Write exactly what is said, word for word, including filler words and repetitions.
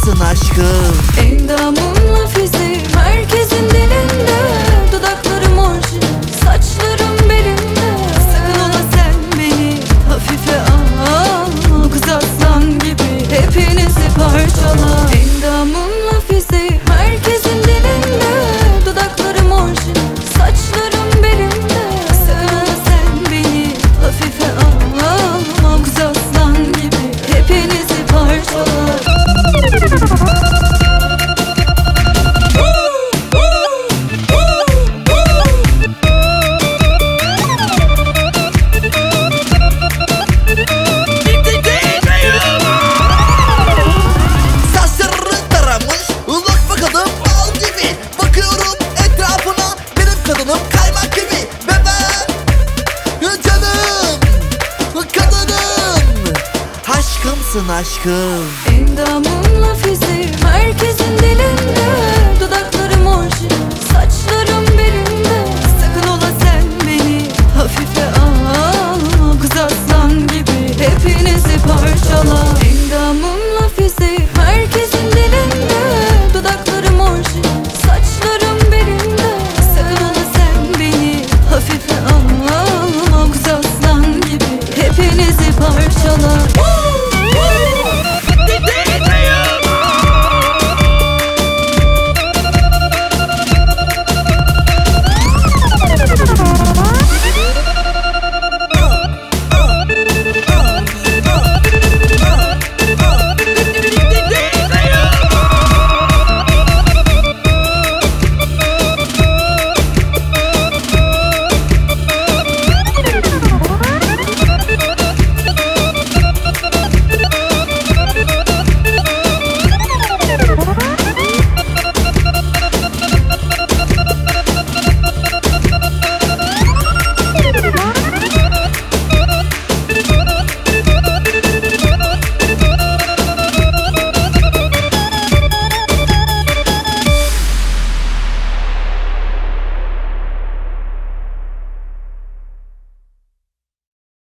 aşkımsın aşkım. Endamım lafizi, merkezin dilinde. Dudaklarım orijinal, saçlarım belinde. Sakın ola sen beni hafife alma. Kız aslan gibi hepinizi parçala. Endamım lafizi, merkezin dilinde. Dudaklarım orijinal, saçlarım belinde. Sakın ola sen beni hafife alma. Kız aslan gibi hepinizi parçala. Saçlarını taramış, ılak bakalım bal gibi. Bakıyorum etrafına, benim kadınım kaymak gibi. Ve ben canım, kadınım, aşkımsın aşkım. Endamım lafizi, merkezin dilinde. Dudaklarım orijinal, saçlarım